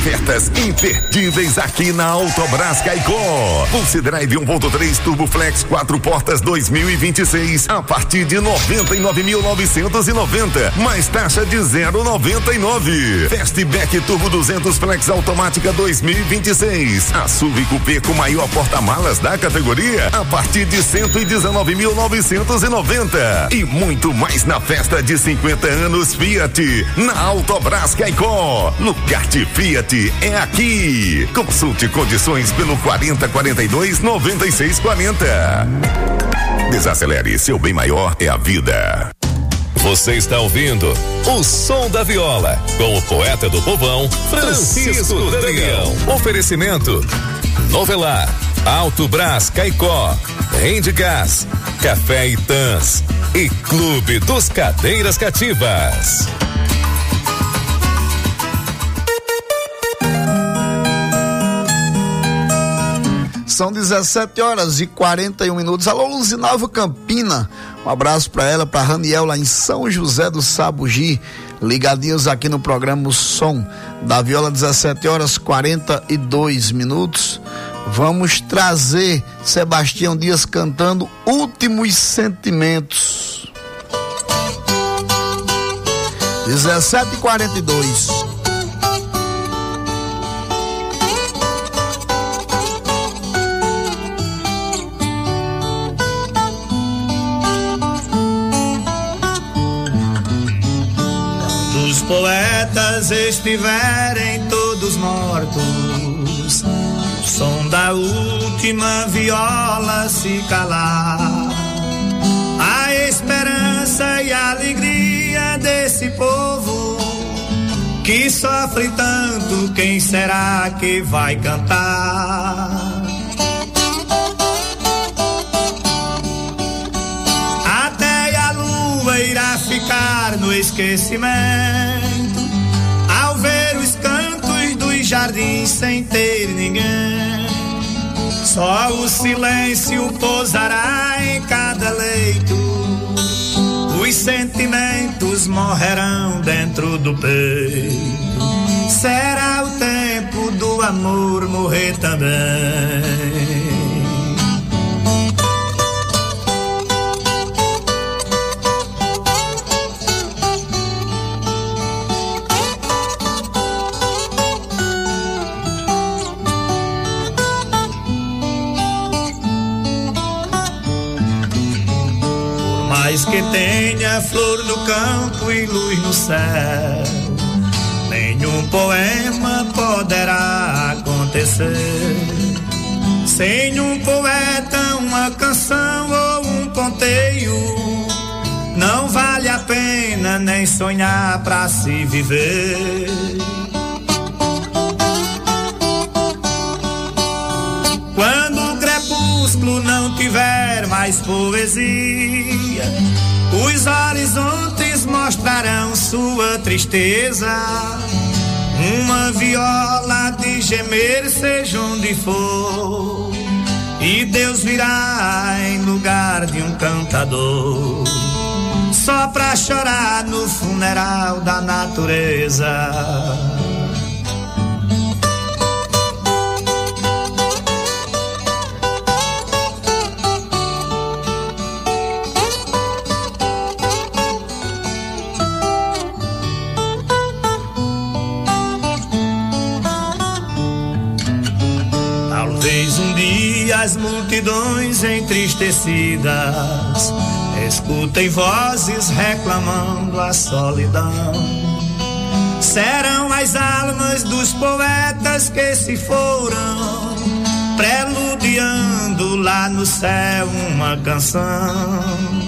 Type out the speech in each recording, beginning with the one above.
Ofertas imperdíveis aqui na Autobrás Caicó. Pulse Drive 1.3 Turbo Flex 4 portas 2026 a partir de 99.990, mais taxa de 0,99. Fastback Turbo 200 Flex automática 2026. A SUV Coupé com maior porta-malas da categoria a partir de 119.990. E muito mais na festa de 50 anos Fiat na Autobrás Caicó. Lugar de Fiat é aqui. Consulte condições pelo 4042-9640. Desacelere, seu bem maior é a vida. Você está ouvindo o Som da Viola com o poeta do povão, Francisco Daniel. Oferecimento Novelar, Autobrás Caicó, Rende Gás, Café Itãs e Clube dos Cadeiras Cativas. São 17h41. Alô, Luzinalva Campina. Um abraço para ela, para Raniel lá em São José do Sabugi. Ligadinhos aqui no programa O Som da Viola, 17h42. Vamos trazer Sebastião Dias cantando Últimos Sentimentos. 17h42. Os poetas estiverem todos mortos, o som da última viola se calar, a esperança e a alegria desse povo que sofre tanto, quem será que vai cantar? Irá ficar no esquecimento ao ver os cantos dos jardins sem ter ninguém. Só o silêncio pousará em cada leito, os sentimentos morrerão dentro do peito. Será o tempo do amor morrer também. Que tenha flor no campo e luz no céu, nenhum poema poderá acontecer sem um poeta, uma canção ou um ponteio. Não vale a pena nem sonhar pra se viver. Quando o crepúsculo não tiver mais poesia, os horizontes mostrarão sua tristeza. Uma viola de gemer seja onde for, e Deus virá em lugar de um cantador, só pra chorar no funeral da natureza. As multidões entristecidas escutem vozes reclamando a solidão. Serão as almas dos poetas que se foram, preludiando lá no céu uma canção.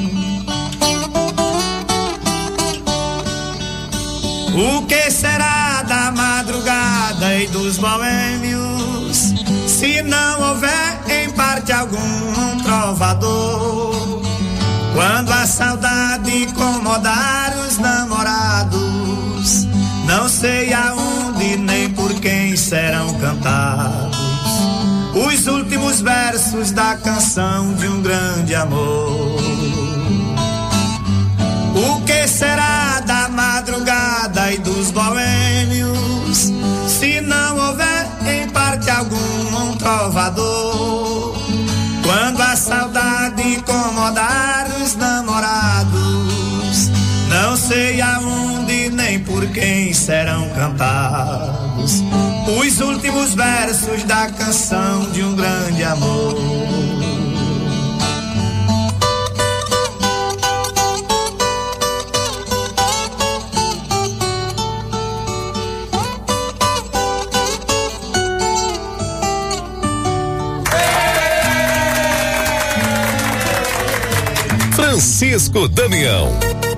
O que será da madrugada e dos boêmios, se não houver em parte algum um trovador? Quando a saudade incomodar os namorados, não sei aonde nem por quem serão cantados os últimos versos da canção de um grande amor. O que será da madrugada e dos boêmios, se não trovador. Quando a saudade incomodar os namorados, não sei aonde nem por quem serão cantados os últimos versos da canção de um grande amor. Francisco Damião.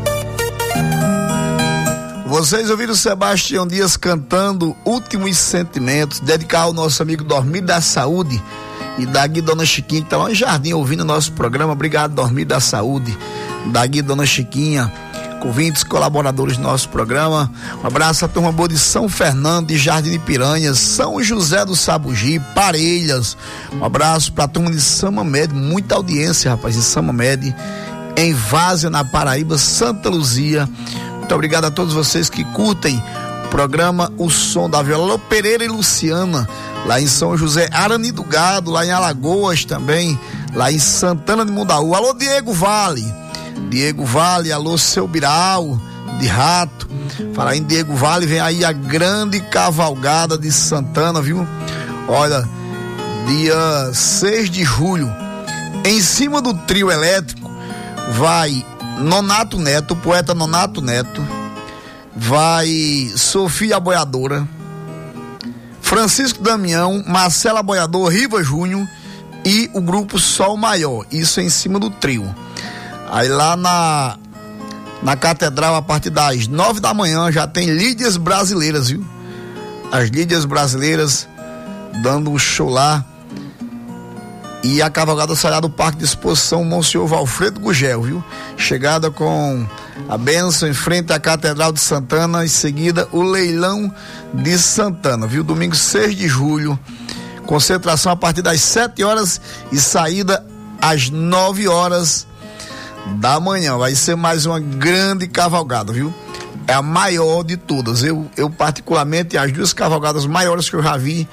Vocês ouviram o Sebastião Dias cantando Últimos Sentimentos, dedicar ao nosso amigo Dormir da Saúde e Dagui Dona Chiquinha, que tá lá em Jardim ouvindo o nosso programa. Obrigado, Dormir da Saúde, Dagui Dona Chiquinha, ouvintes, colaboradores do nosso programa. Um abraço à turma boa de São Fernando, de Jardim de Piranhas, São José do Sabugi, Parelhas. Um abraço pra turma de Samamed, muita audiência, rapaz, de Samamed, em Várzea, na Paraíba, Santa Luzia. Muito obrigado a todos vocês que curtem o programa O Som da Viola. Alô, Pereira e Luciana, lá em São José, Arani do Gado, lá em Alagoas também, lá em Santana de Mundaú. Alô, Diego Vale, alô, seu Biral de Rato. Falar em Diego Vale, vem aí a grande cavalgada de Santana, viu? Olha, dia 6 de julho, em cima do trio elétrico, vai Nonato Neto, o poeta Nonato Neto, vai Sofia Boiadora, Francisco Damião, Marcela Boiador, Riva Júnior e o grupo Sol Maior. Isso em cima do trio. Aí lá na Catedral, a partir das 9 da manhã, já tem Lídias Brasileiras, viu? As Lídias Brasileiras dando um show lá. E a cavalgada sairá do Parque de Exposição Monsenhor Valfredo Gugel, viu? Chegada com a bênção em frente à Catedral de Santana, em seguida o leilão de Santana, viu? Domingo 6 de julho, concentração a partir das 7 horas e saída às 9 horas da manhã. Vai ser mais uma grande cavalgada, viu? É a maior de todas. Eu particularmente, as duas cavalgadas maiores que eu já vi,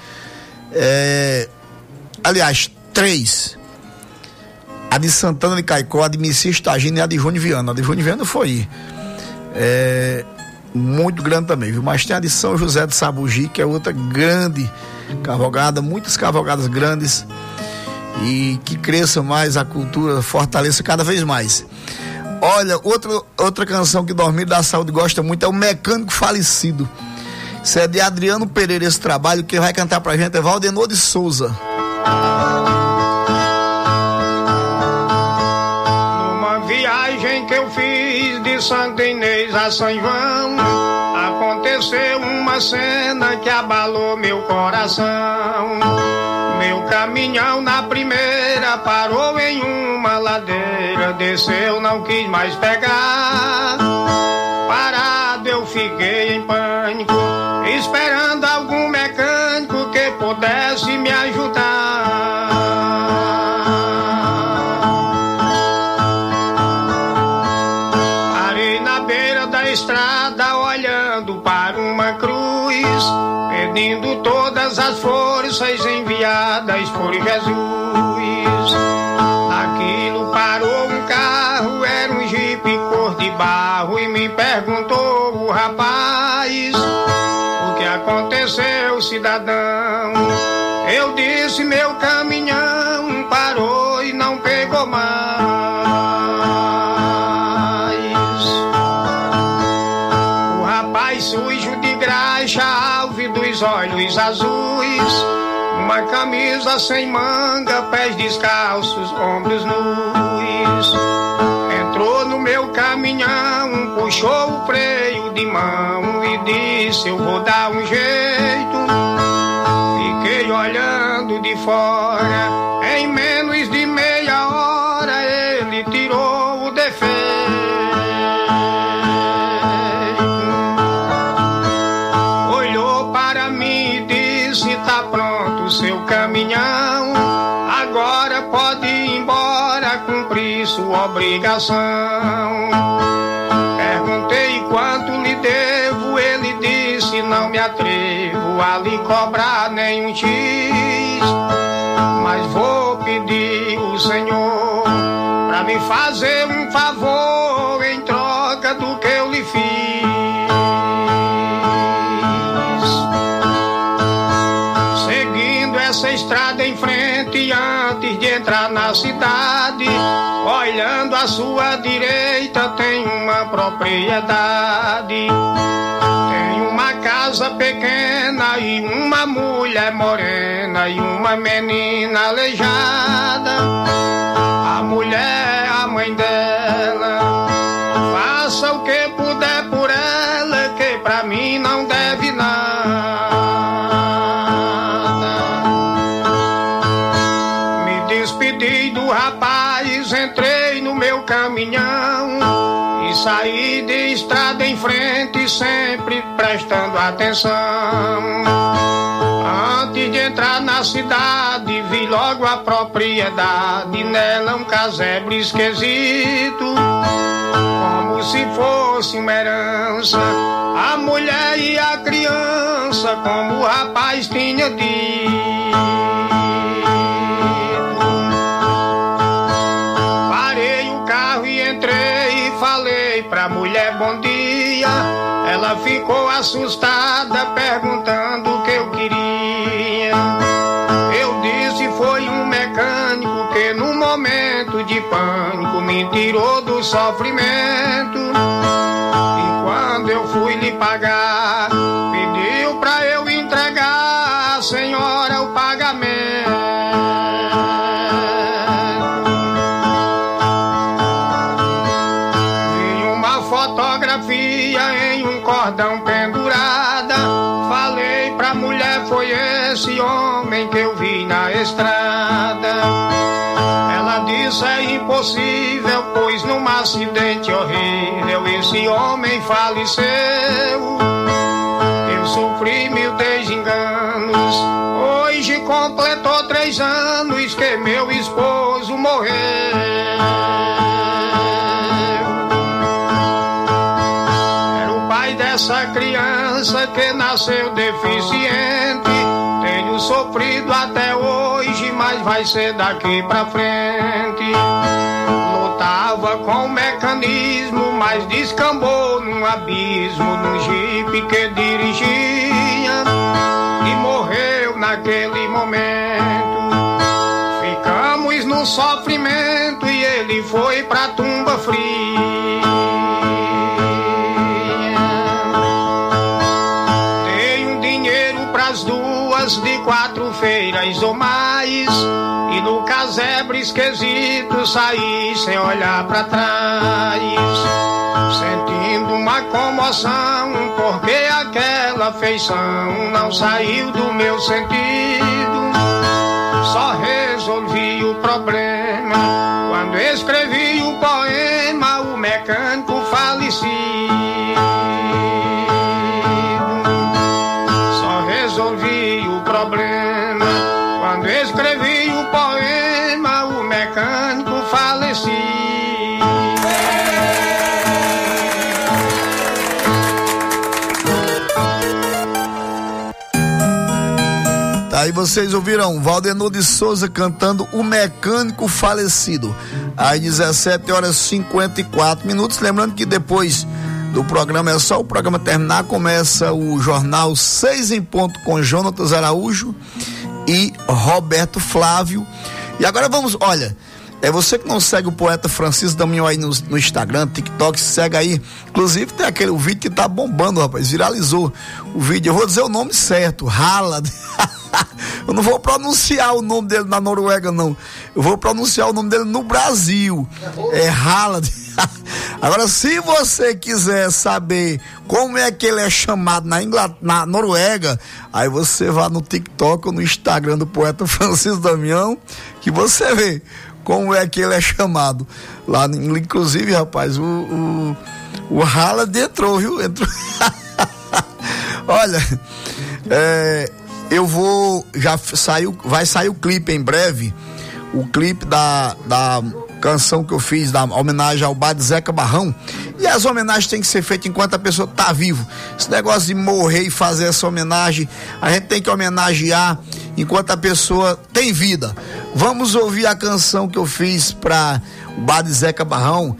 aliás, 3. A de Santana de Caicó, a de Messias Tagino e a de Júnior Viana. A de Júnior Viana foi muito grande também, viu? Mas tem a de São José do Sabugi, que é outra grande cavalgada, muitas cavalgadas grandes, e que cresça mais a cultura, fortaleça cada vez mais. Olha, outra canção que Dormir da Saúde gosta muito é O Mecânico Falecido. Isso é de Adriano Pereira, esse trabalho. Quem vai cantar pra gente é Valdenor de Souza. Numa viagem que eu fiz de Santa Inês a São João, aconteceu uma cena que abalou meu coração. Meu caminhão na primeira parou em uma ladeira, desceu, não quis mais pegar. Parado eu fiquei em pânico, esperando algum mecânico que pudesse me ajudar. Parei na beira da estrada olhando para uma cruz, pedindo todas as forças enviadas por Jesus. Naquilo parou um carro, era um jipe cor de barro, e me perguntou o rapaz: o que aconteceu, cidadão? Eu disse: meu caminhão parou e não pegou mais. O rapaz sujo de graxa, alvo dos olhos azuis, uma camisa sem manga, pés descalços, ombros nus. Entrou no meu caminhão, puxou o freio de mão e disse: eu vou dar um jeito. Fiquei olhando de fora, em menos de meia hora ele tirou o defeito. Olhou para mim e disse: tá pronto o seu caminhão, agora pode ir embora, cumprir sua obrigação. Perguntei quanto lhe devo, ele disse: não me atrevo a lhe cobrar nenhum X. mas vou pedir o Senhor pra me fazer um favor em troca do que eu lhe fiz. Seguindo essa estrada em frente, antes de entrar na cidade, olhando à sua direita tem uma propriedade. Tem uma casa pequena e uma mulher morena e uma menina aleijada. A mulher é a mãe dela, faça o que puder por ela, que pra mim não deve nada. Me despedi do rapaz, entrei no meu caminhão e saí de estrada em frente, sempre prestando atenção. Antes de entrar na cidade, vi logo a propriedade, nela um casebre esquisito, como se fosse uma herança. A mulher e a criança, como o rapaz tinha dito. Parei o carro e entrei e falei pra mulher bom dia. Ela ficou assustada, perguntando o que eu queria. Eu disse foi um mecânico que no momento de pânico me tirou do sofrimento. E quando eu fui lhe pagar, pediu pra eu entregar à senhora o pagamento. Vi uma fotografia em um cordão pendurada. Falei pra mulher, foi esse homem que eu vi na estrada. Ela disse é impossível, pois num acidente horrível esse homem faleceu. Eu sofri mil desenganos, hoje completou 3 anos que meu esposo morreu. Essa criança que nasceu deficiente, tenho sofrido até hoje, mas vai ser daqui pra frente. Lutava com o mecanismo, mas descambou num abismo, num jipe que dirigia, e morreu naquele momento. Ficamos no sofrimento e ele foi pra tumba fria. De 4 feiras ou mais, e no casebre esquisito saí sem olhar pra trás, sentindo uma comoção, porque aquela feição não saiu do meu sentido. Só resolvi o problema quando escrevi o poema O Mecânico Falecido. Resolvi o problema quando escrevi o poema O Mecânico Falecido. Tá, aí vocês ouviram Valdenor de Souza cantando O Mecânico Falecido. Às 17h54. Lembrando que depois do programa, é só o programa terminar, começa o jornal 6 em ponto com Jonatas Araújo e Roberto Flávio. E agora vamos, olha, é você que não segue o poeta Francisco Damião aí no Instagram, TikTok, segue aí. Inclusive tem aquele vídeo que tá bombando, rapaz, viralizou o vídeo. Eu vou dizer o nome certo, Haaland. Eu não vou pronunciar o nome dele na Noruega, não. Eu vou pronunciar o nome dele no Brasil. É Haaland. Agora, se você quiser saber como é que ele é chamado na Noruega, aí você vá no TikTok ou no Instagram do poeta Francisco Damião, que você vê como é que ele é chamado. Lá, inclusive, rapaz, o Haaland entrou, viu? Entrou. Olha, eu vou, vai sair o clipe em breve, o clipe da canção que eu fiz, da homenagem ao bar de Zeca Barrão. E as homenagens têm que ser feitas enquanto a pessoa tá vivo. Esse negócio de morrer e fazer essa homenagem, a gente tem que homenagear enquanto a pessoa tem vida. Vamos ouvir a canção que eu fiz para o Bar de Zeca Barrão.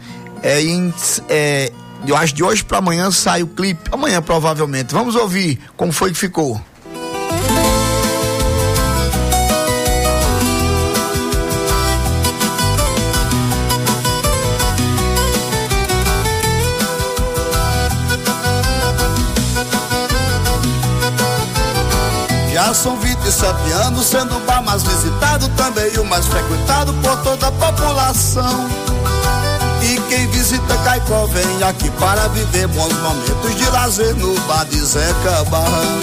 Eu acho que de hoje para amanhã sai o clipe, amanhã provavelmente. Vamos ouvir como foi que ficou. Já são 27 anos, sendo o bar mais visitado, também o mais frequentado por toda a população. E quem visita Caicó vem aqui para viver bons momentos de lazer no Bar de Zeca Barrão.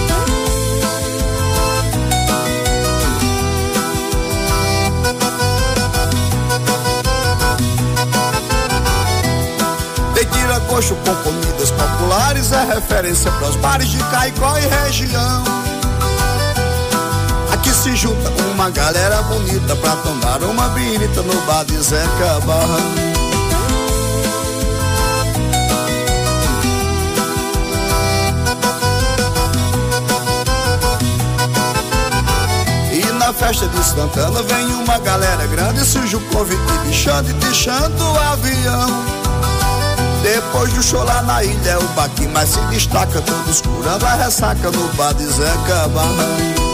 Tem tira-gosto com comidas populares, é referência para os bares de Caicó e região. Aqui se junta uma galera bonita pra tomar uma birita no Bar de Zeca Barrão. E na festa de Santana vem uma galera grande, surge o convite de deixando o avião. Depois do show lá na ilha é o bar que mais se destaca, todos curando a ressaca no Bar de Zeca Barrão.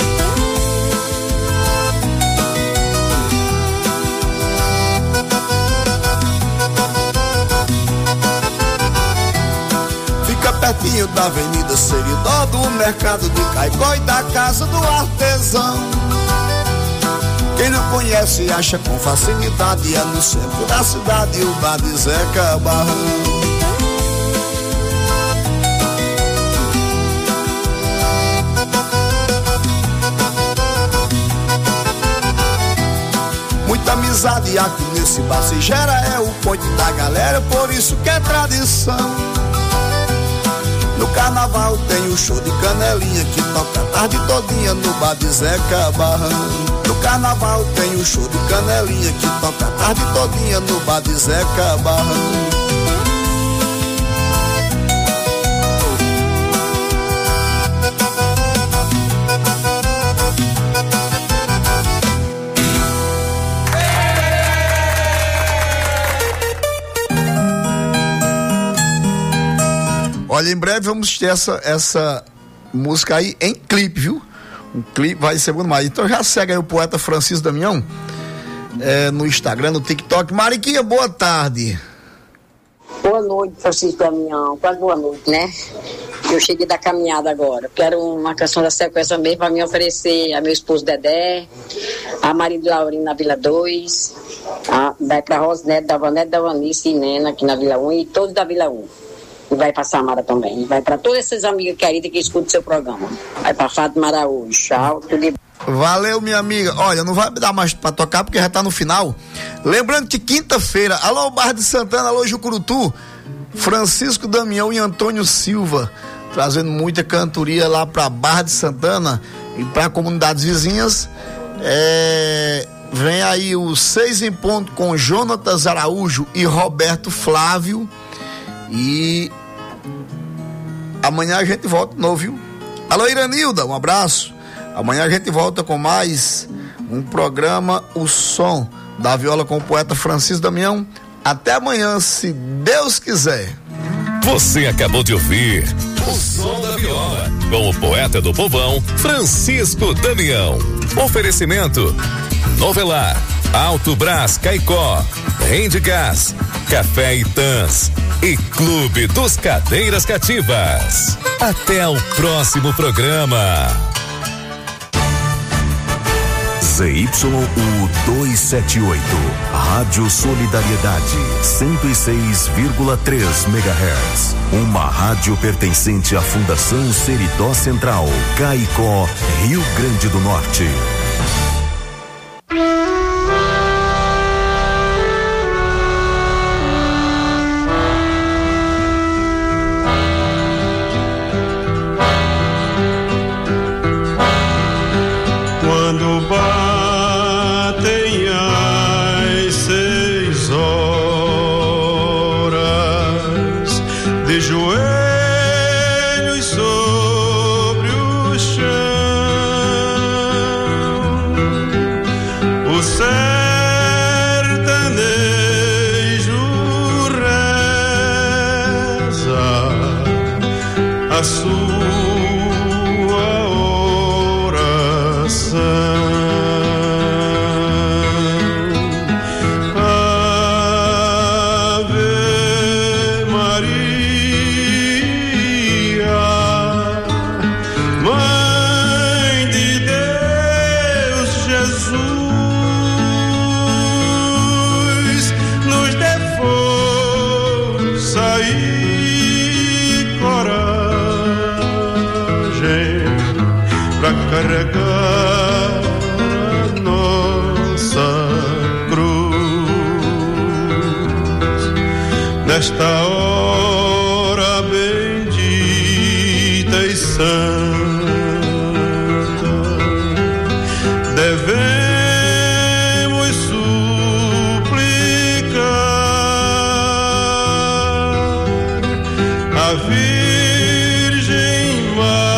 Pertinho da Avenida Seridó, do mercado de Caicó e da casa do artesão. Quem não conhece acha com facilidade, é no centro da cidade o Bar de Zeca Barrão. Muita amizade aqui nesse bar se gera, é o ponte da galera, por isso que é tradição. No carnaval tem o show de Canelinha que toca a tarde todinha no Bar de Zeca Barrão. No carnaval tem o show de Canelinha que toca a tarde todinha no Bar de Zeca Barrão. Olha, em breve vamos ter essa música aí em clipe, viu? O clipe vai ser muito mais. Então já segue aí o poeta Francisco Damião no Instagram, no TikTok. Mariquinha, boa tarde. Boa noite, Francisco Damião. Quase boa noite, né? Eu cheguei da caminhada agora. Quero uma canção da sequência mesmo para me oferecer a meu esposo Dedé, a marido Laurino na Vila 2, vai para Rosnete, da Vanete, da Vanice e Nena aqui na Vila 1 e todos da Vila 1. E vai pra Samara também. E vai pra todas essas amigas queridas que escutam o seu programa. Vai pra Fátima Araújo. Tchau, tudo de... Valeu, minha amiga. Olha, não vai me dar mais pra tocar porque já tá no final. Lembrando que quinta-feira, alô Barra de Santana, alô Jucurutu, Francisco Damião e Antônio Silva, trazendo muita cantoria lá pra Barra de Santana e pra comunidades vizinhas. Vem aí o 6 em ponto com Jonatas Araújo e Roberto Flávio. E amanhã a gente volta de novo, viu? Alô Iranilda, um abraço. Amanhã a gente volta com mais um programa, O Som da Viola, com o poeta Francisco Damião. Até amanhã, se Deus quiser. Você acabou de ouvir O Som da Viola, com o poeta do povão, Francisco Damião. Oferecimento Novelar, Alto Brás Caicó, Rende Gás, Café Itãs e Clube dos Cadeiras Cativas. Até o próximo programa. ZYU 278, Rádio Solidariedade, 106,3 MHz. Uma rádio pertencente à Fundação Seridó Central, Caicó, Rio Grande do Norte. Quando batem as 6 horas, de joelhos sobre o chão, carregar a nossa cruz. Nesta hora bendita e santa, devemos suplicar a Virgem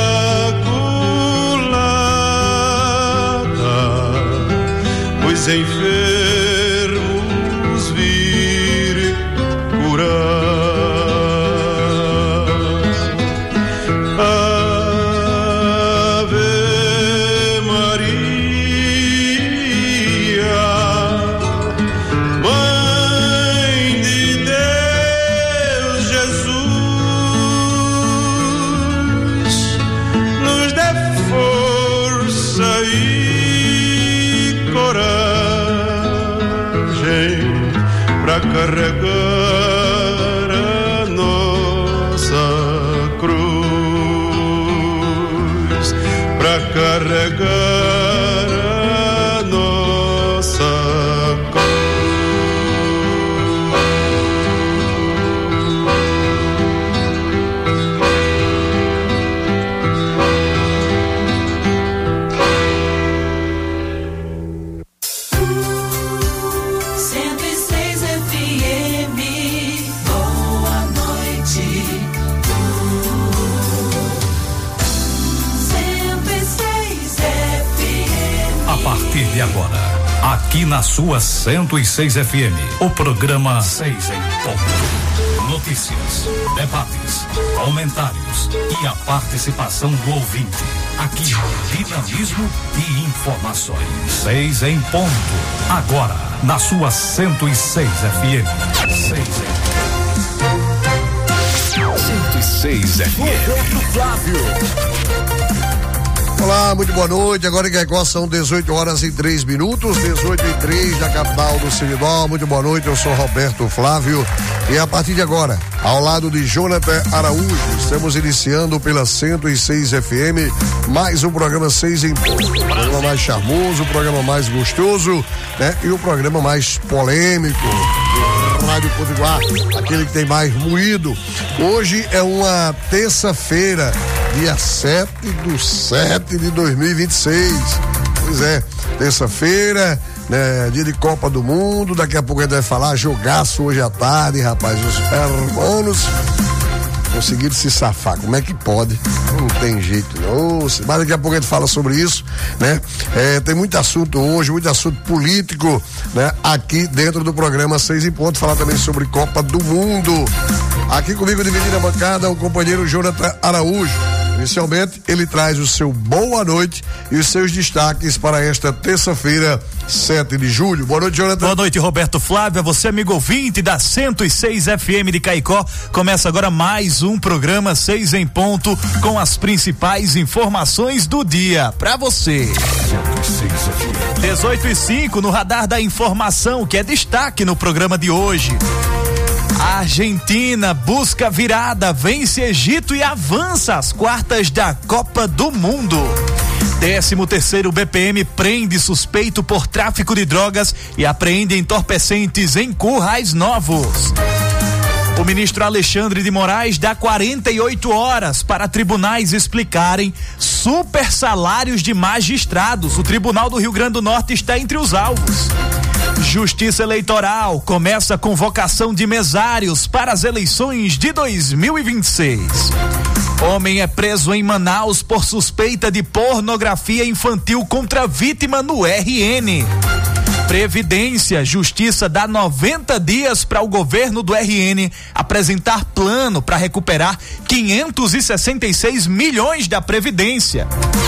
Imaculada, os enfermos vir curar. Carregar a nossa cruz, para carregar a nossa E agora, aqui na sua 106 FM, o programa 6 em Ponto. Notícias, debates, comentários e a participação do ouvinte. Aqui, dinamismo e informações. 6 em Ponto. Agora, na sua 106 FM. 106 FM. Roberto Flávio. Olá, muito boa noite. Agora em Caicó são 18h03, 18h03 na capital do Seridó. Muito boa noite, eu sou Roberto Flávio e a partir de agora, ao lado de Jonathan Araújo, estamos iniciando pela 106 FM mais um programa 6 em Ponto. O programa mais charmoso, o programa mais gostoso, né? E o programa mais polêmico do Rádio Potiguar, aquele que tem mais moído. Hoje é uma terça-feira, dia 7/7/2026. Pois é, terça-feira, né? Dia de Copa do Mundo. Daqui a pouco a gente vai falar jogaço hoje à tarde, rapaz. Os hermanos conseguiram se safar. Como é que pode? Não tem jeito, não. Mas daqui a pouco a gente fala sobre isso, né? Tem muito assunto hoje, muito assunto político, né? Aqui dentro do programa 6 em Ponto. Falar também sobre Copa do Mundo. Aqui comigo, dividindo a bancada, o companheiro Jonathan Araújo. Inicialmente, ele traz o seu boa noite e os seus destaques para esta terça-feira, 7 de julho. Boa noite, Jonathan. Boa noite, Roberto Flávio. Você, amigo ouvinte da 106 FM de Caicó. Começa agora mais um programa 6 em Ponto com as principais informações do dia para você. 18h05 no Radar da Informação, que é destaque no programa de hoje. A Argentina busca virada, vence Egito e avança às quartas da Copa do Mundo. 13º BPM prende suspeito por tráfico de drogas e apreende entorpecentes em Currais Novos. O ministro Alexandre de Moraes dá 48 horas para tribunais explicarem super salários de magistrados. O Tribunal do Rio Grande do Norte está entre os alvos. Justiça Eleitoral começa a convocação de mesários para as eleições de 2026. Homem é preso em Manaus por suspeita de pornografia infantil contra vítima no RN. Previdência, Justiça dá 90 dias para o governo do RN apresentar plano para recuperar 566 milhões da Previdência.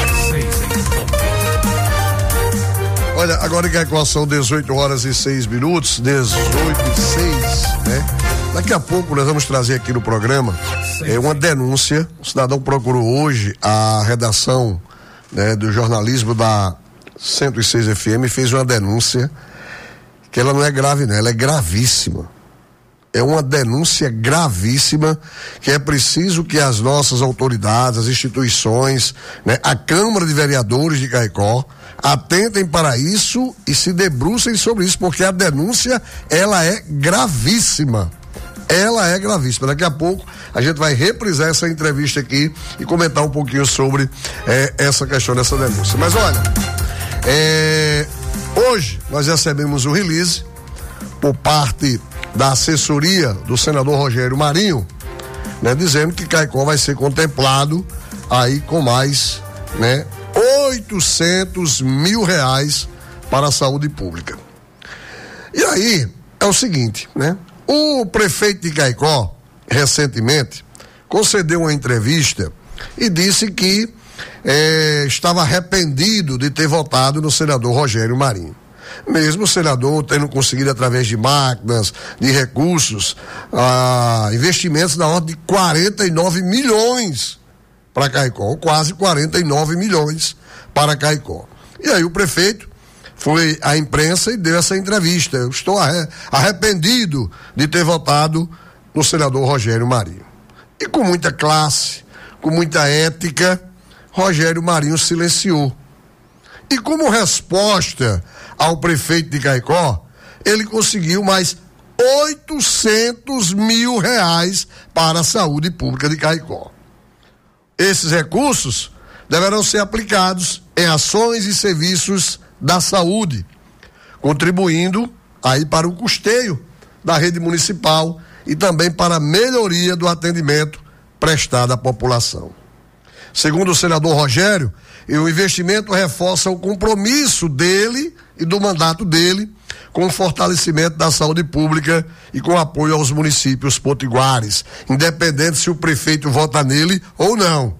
Olha, agora que a equação 18h06, 18h06, né? Daqui a pouco nós vamos trazer aqui no programa uma denúncia. O cidadão procurou hoje a redação, né, do jornalismo da 106 FM, fez uma denúncia que ela não é grave, né? Ela é gravíssima. É uma denúncia gravíssima que é preciso que as nossas autoridades, as instituições, né, a Câmara de Vereadores de Caicó atentem para isso e se debrucem sobre isso, porque a denúncia, ela é gravíssima. Ela é gravíssima. Daqui a pouco a gente vai reprisar essa entrevista aqui e comentar um pouquinho sobre essa questão dessa denúncia. Mas olha, hoje nós recebemos um release por parte da assessoria do senador Rogério Marinho, né, dizendo que Caicó vai ser contemplado aí com mais, né, 800 mil reais para a saúde pública. E aí é o seguinte, né? O prefeito de Caicó, recentemente, concedeu uma entrevista e disse que estava arrependido de ter votado no senador Rogério Marinho. Mesmo o senador tendo conseguido, através de máquinas, de recursos, investimentos na ordem de 49 milhões para Caicó, quase 49 milhões para Caicó. E aí o prefeito foi à imprensa e deu essa entrevista. Eu estou arrependido de ter votado no senador Rogério Marinho. E com muita classe, com muita ética, Rogério Marinho silenciou. E como resposta ao prefeito de Caicó, ele conseguiu mais 800 mil reais para a saúde pública de Caicó. Esses recursos deverão ser aplicados em ações e serviços da saúde, contribuindo aí para o custeio da rede municipal e também para a melhoria do atendimento prestado à população. Segundo o senador Rogério, o investimento reforça o compromisso dele e do mandato dele com o fortalecimento da saúde pública e com apoio aos municípios potiguares, independente se o prefeito vota nele ou não.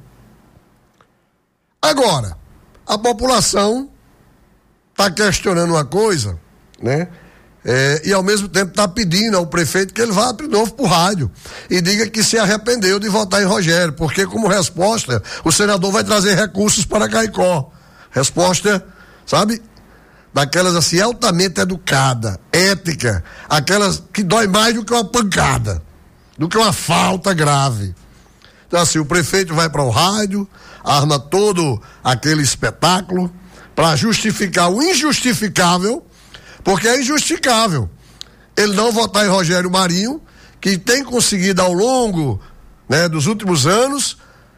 Agora, a população está questionando uma coisa, né? E ao mesmo tempo está pedindo ao prefeito que ele vá de novo pro rádio e diga que se arrependeu de votar em Rogério, porque como resposta o senador vai trazer recursos para Caicó. Resposta, sabe, daquelas assim altamente educada, ética, aquelas que dói mais do que uma pancada, do que uma falta grave. Então assim, o prefeito vai para o rádio, arma todo aquele espetáculo para justificar o injustificável, porque é injustificável ele não votar em Rogério Marinho, que tem conseguido ao longo, né, dos últimos anos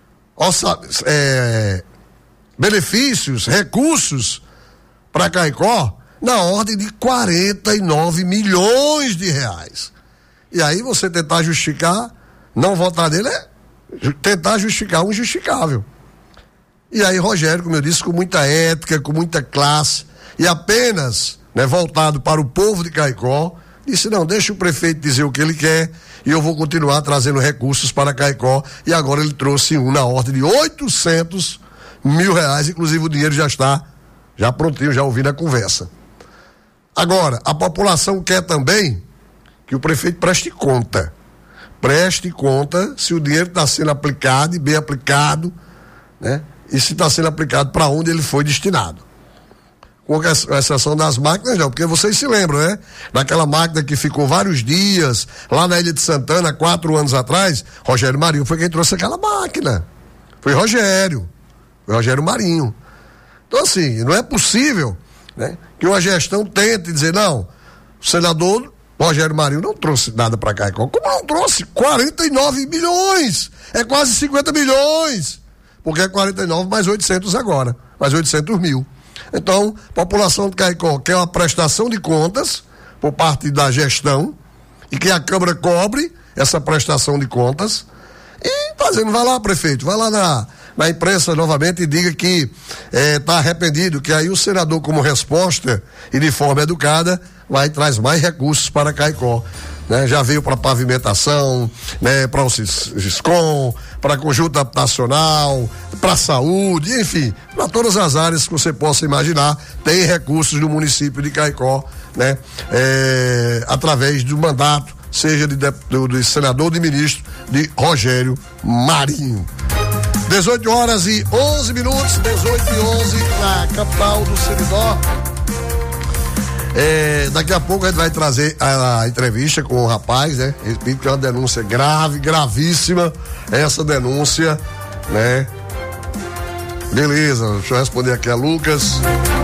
benefícios, recursos para Caicó na ordem de 49 milhões de reais. E aí você tentar justificar, não votar nele é tentar justificar o injustificável. E aí Rogério, como eu disse, com muita ética, com muita classe e apenas, né, voltado para o povo de Caicó, disse: não, deixa o prefeito dizer o que ele quer e eu vou continuar trazendo recursos para Caicó. E agora ele trouxe na ordem de 800 mil reais, inclusive o dinheiro já está prontinho, já ouvindo a conversa. Agora, a população quer também que o prefeito preste conta se o dinheiro está sendo aplicado e bem aplicado, né? E se está sendo aplicado para onde ele foi destinado. Com exceção das máquinas, não, porque vocês se lembram, né? Daquela máquina que ficou vários dias lá na Ilha de Santana, 4 anos atrás, Rogério Marinho foi quem trouxe aquela máquina. Foi Rogério Marinho. Então assim, não é possível, né, que uma gestão tente dizer: não, o senador Rogério Marinho não trouxe nada para Caicó. Como não trouxe? 49 milhões! É quase 50 milhões! Porque é 49 mais 800 agora, mais 800 mil. Então, a população de Caicó quer uma prestação de contas por parte da gestão e que a Câmara cobre essa prestação de contas e fazendo, vai lá, prefeito, vai lá na imprensa novamente e diga que está arrependido, que aí o senador, como resposta e de forma educada, vai e traz mais recursos para Caicó. Né? Já veio para pavimentação, né? Para o Giscom, para conjunto habitacional, para saúde, enfim, para todas as áreas que você possa imaginar, tem recursos no município de Caicó, né? Através do mandato, seja de senador ou de ministro, de Rogério Marinho. 18h11, 18h11 na capital do Seridó. Daqui a pouco a gente vai trazer a entrevista com o rapaz, né? Repito que é uma denúncia grave, gravíssima, essa denúncia, né? Beleza, deixa eu responder aqui a Lucas.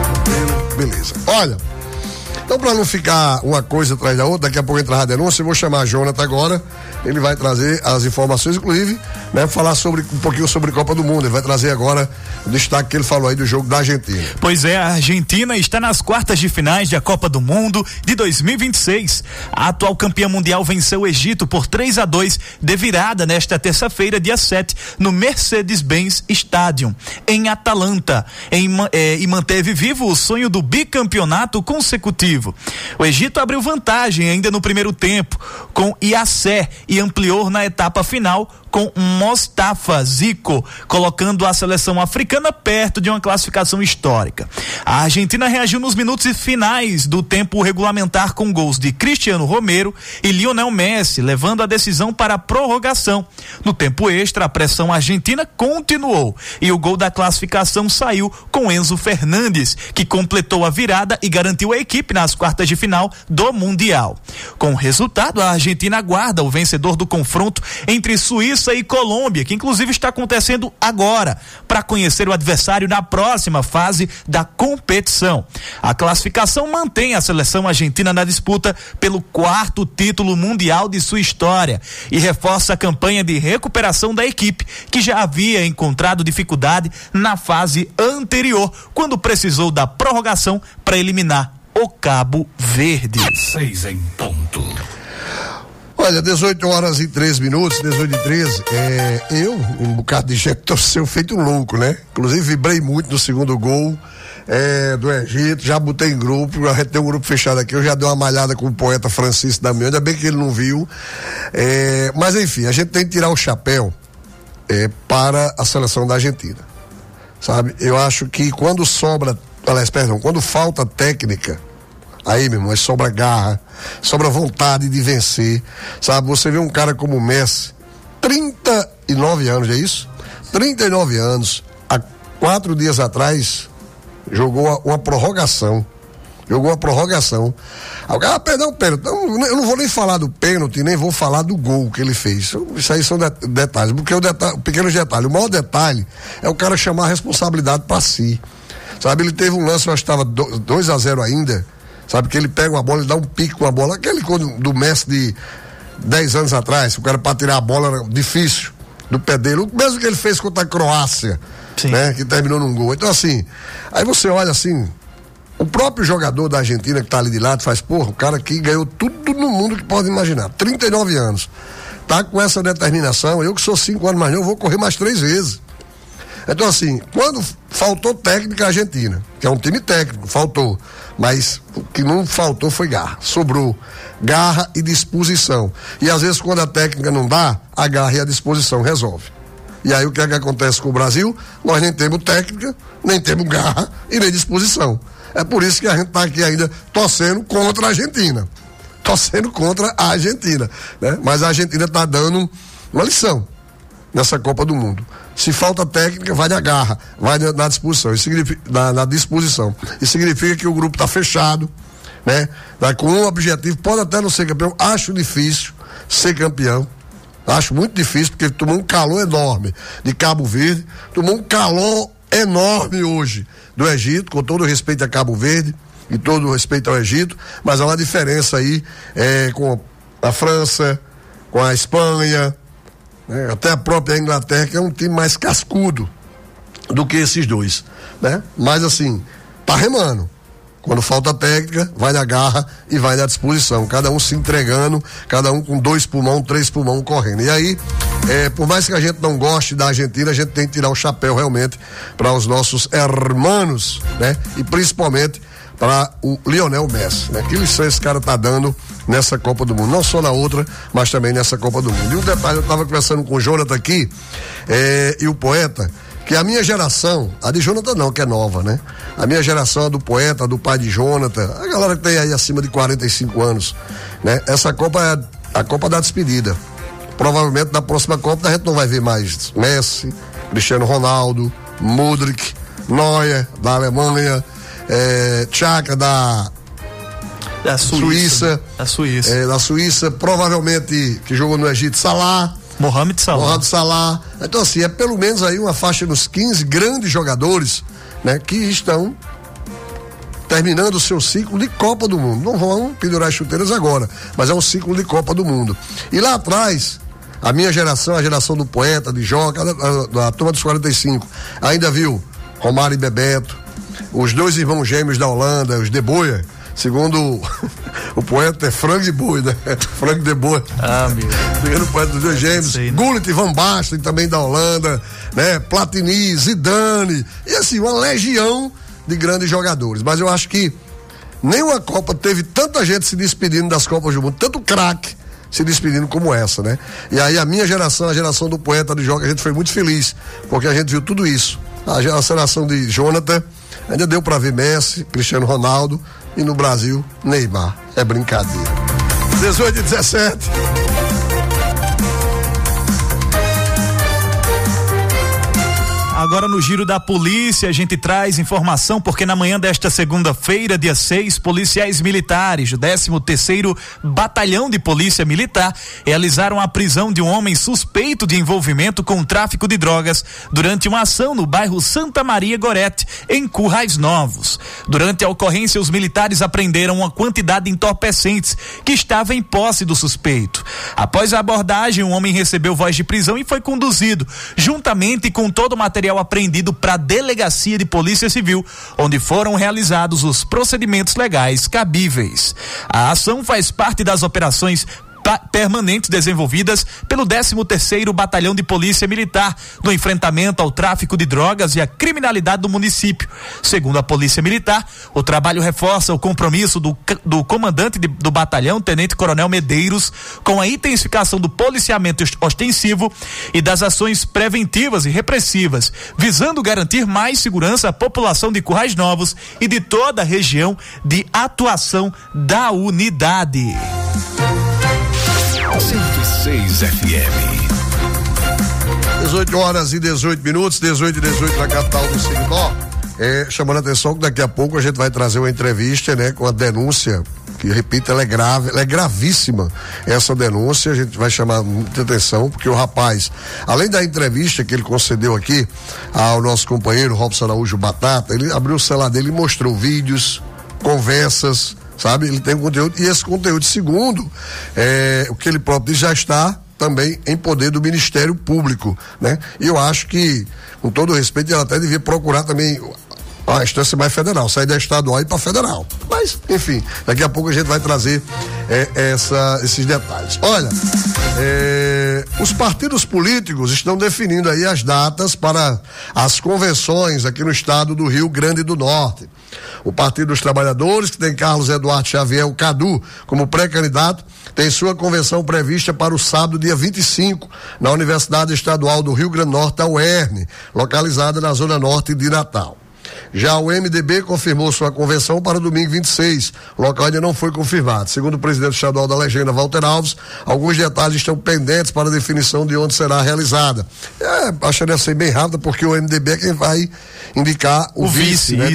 Beleza. Olha, então pra não ficar uma coisa atrás da outra, daqui a pouco entrar a denúncia, eu vou chamar a Jonathan agora, ele vai trazer as informações, inclusive, né, falar um pouquinho sobre Copa do Mundo. Ele vai trazer agora o destaque que ele falou aí do jogo da Argentina. Pois é, a Argentina está nas quartas de finais da Copa do Mundo de 2026. A atual campeã mundial venceu o Egito por 3-2 de virada nesta terça-feira, dia 7, no Mercedes-Benz Stadium, em Atalanta, e manteve vivo o sonho do bicampeonato consecutivo. O Egito abriu vantagem ainda no primeiro tempo com Iassé e ampliou na etapa final com Mostafa Zico, colocando a seleção africana perto de uma classificação histórica. A Argentina reagiu nos minutos finais do tempo regulamentar com gols de Cristiano Romero e Lionel Messi, levando a decisão para a prorrogação. No tempo extra, a pressão argentina continuou e o gol da classificação saiu com Enzo Fernandes, que completou a virada e garantiu a equipe nas quartas de final do Mundial. Com o resultado, a Argentina aguarda o vencedor do confronto entre Suíça e Colômbia, que inclusive está acontecendo agora, para conhecer o adversário na próxima fase da competição. A classificação mantém a seleção argentina na disputa pelo 4º título mundial de sua história e reforça a campanha de recuperação da equipe, que já havia encontrado dificuldade na fase anterior, quando precisou da prorrogação para eliminar o Cabo Verde. 6 em ponto. Olha, 18h13, 18h13, eu, um bocado de gente, torceu feito louco, né? Inclusive vibrei muito no segundo gol do Egito, já botei em grupo, a gente tem um grupo fechado aqui, eu já dei uma malhada com o poeta Francisco Damião, ainda bem que ele não viu, mas enfim, a gente tem que tirar o chapéu para a seleção da Argentina, sabe? Eu acho que quando falta técnica, aí, meu irmão, sobra garra, sobra vontade de vencer, sabe? Você vê um cara como o Messi, 39 anos, é isso? 39 anos, há 4 dias atrás, jogou uma prorrogação. Perdão, eu não vou nem falar do pênalti, nem vou falar do gol que ele fez. Isso aí são detalhes, porque o pequeno detalhe, o maior detalhe é o cara chamar a responsabilidade para si, sabe? Ele teve um lance, eu acho que estava 2-0 ainda, sabe, que ele pega uma bola e dá um pique com a bola, aquele do Messi de 10 anos atrás, o cara para tirar a bola era difícil do pé dele, o mesmo que ele fez contra a Croácia, né, que terminou num gol. Então assim, aí você olha assim, o próprio jogador da Argentina que tá ali de lado faz, o cara que ganhou tudo no mundo que pode imaginar, 39 anos, tá com essa determinação, eu que sou 5 anos mais novo, vou correr mais 3 vezes. Então assim, quando faltou técnica a Argentina, que é um time técnico, faltou, mas o que não faltou foi garra, sobrou garra e disposição, e às vezes quando a técnica não dá, a garra e a disposição resolve. E aí o que é que acontece com o Brasil? Nós nem temos técnica, nem temos garra e nem disposição. É por isso que a gente está aqui ainda torcendo contra a Argentina, né? Mas a Argentina está dando uma lição nessa Copa do Mundo. Se falta técnica, vai na garra, vai na disposição. Isso significa, na disposição. Isso significa que o grupo está fechado, né? Vai com um objetivo, pode até não ser campeão. Acho difícil ser campeão. Acho muito difícil, porque tomou um calor enorme de Cabo Verde, tomou um calor enorme hoje do Egito, com todo o respeito a Cabo Verde e todo o respeito ao Egito, mas há uma diferença aí com a França, com a Espanha, até a própria Inglaterra, que é um time mais cascudo do que esses dois, né? Mas assim, tá remando. Quando falta técnica, vai na garra e vai na disposição. Cada um se entregando, cada um com 2 pulmões, 3 pulmões correndo. E aí, por mais que a gente não goste da Argentina, a gente tem que tirar o chapéu realmente para os nossos hermanos, né? E principalmente para o Lionel Messi, né? Que lição esse cara tá dando nessa Copa do Mundo, não só na outra, mas também nessa Copa do Mundo. E um detalhe, eu tava conversando com o Jonathan aqui, e o poeta, que a minha geração, a de Jonathan não, que é nova, né? A minha geração, a do poeta, do pai de Jonathan, a galera que tem aí acima de 45 anos, né? Essa Copa é a Copa da despedida. Provavelmente na próxima Copa a gente não vai ver mais Messi, Cristiano Ronaldo, Modric, Neuer da Alemanha, Xhaka da Da Suíça. Da Suíça, provavelmente que jogou no Egito, Salah. Mohamed Salah. Então, assim, é pelo menos aí uma faixa nos 15 grandes jogadores, né, que estão terminando o seu ciclo de Copa do Mundo. Não vão pendurar as chuteiras agora, mas é um ciclo de Copa do Mundo. E lá atrás, a minha geração, a geração do Poeta, de Joca, da turma dos 45, ainda viu Romário e Bebeto, os dois irmãos gêmeos da Holanda, os De Boer, segundo o Poeta é Frank de Boer, né? Frank de Boer. Segundo o Poeta dos dois gêmeos, Gullit e Van Basten também da Holanda, né? Platini, Zidane, e assim, uma legião de grandes jogadores. Mas eu acho que nenhuma Copa teve tanta gente se despedindo das Copas do Mundo, tanto craque se despedindo como essa, né? E aí a minha geração, a geração do Poeta de Joca, a gente foi muito feliz, porque a gente viu tudo isso. A geração de Jonathan, ainda deu pra ver Messi, Cristiano Ronaldo, e no Brasil, Neymar. É brincadeira. 18 e 17. Agora no giro da polícia a gente traz informação porque na manhã desta segunda-feira, dia 6, policiais militares do 13º Batalhão de Polícia Militar realizaram a prisão de um homem suspeito de envolvimento com o tráfico de drogas durante uma ação no bairro Santa Maria Gorete, em Currais Novos. Durante a ocorrência, os militares apreenderam uma quantidade de entorpecentes que estava em posse do suspeito. Após a abordagem, o homem recebeu voz de prisão e foi conduzido, juntamente com todo o material apreendido, para a Delegacia de Polícia Civil, onde foram realizados os procedimentos legais cabíveis. A ação faz parte das operações permanentes desenvolvidas pelo 13º Batalhão de Polícia Militar no enfrentamento ao tráfico de drogas e à criminalidade do município. Segundo a Polícia Militar, o trabalho reforça o compromisso do comandante do batalhão, Tenente Coronel Medeiros, com a intensificação do policiamento ostensivo e das ações preventivas e repressivas, visando garantir mais segurança à população de Currais Novos e de toda a região de atuação da unidade. 106 FM. 18 horas e 18 minutos, 18 e 18 na capital do Signó. Chamando a atenção que daqui a pouco a gente vai trazer uma entrevista, né, com a denúncia, que, repito, ela é grave, ela é gravíssima, essa denúncia. A gente vai chamar muita atenção, porque o rapaz, além da entrevista que ele concedeu aqui ao nosso companheiro Robson Araújo Batata, ele abriu o celular dele e mostrou vídeos, conversas, sabe? Ele tem um conteúdo, e esse conteúdo, segundo o que ele próprio diz, já está também em poder do Ministério Público, né? E eu acho que, com todo respeito, ela até devia procurar também a instância mais federal, sair da estadual e ir para federal. Mas, enfim, daqui a pouco a gente vai trazer esses detalhes. Olha, os partidos políticos estão definindo aí as datas para as convenções aqui no estado do Rio Grande do Norte. O Partido dos Trabalhadores, que tem Carlos Eduardo Xavier, o Cadu, como pré-candidato, tem sua convenção prevista para o sábado, dia 25, na Universidade Estadual do Rio Grande do Norte, a UERN, localizada na zona norte de Natal. Já o MDB confirmou sua convenção para domingo 26, o local ainda não foi confirmado. Segundo o presidente estadual da legenda, Walter Alves, alguns detalhes estão pendentes para a definição de onde será realizada. Acharia ser bem rápido, porque o MDB é quem vai indicar o vice, né,